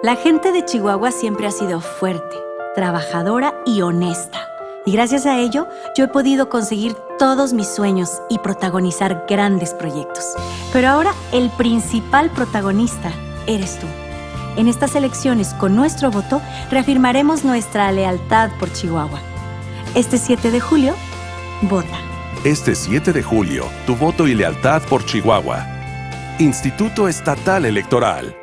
La gente de Chihuahua siempre ha sido fuerte, trabajadora y honesta. Y gracias a ello, yo he podido conseguir todos mis sueños y protagonizar grandes proyectos. Pero ahora el principal protagonista eres tú. En estas elecciones, con nuestro voto, reafirmaremos nuestra lealtad por Chihuahua. Este 7 de julio, vota. Este 7 de julio, tu voto y lealtad por Chihuahua. Instituto Estatal Electoral.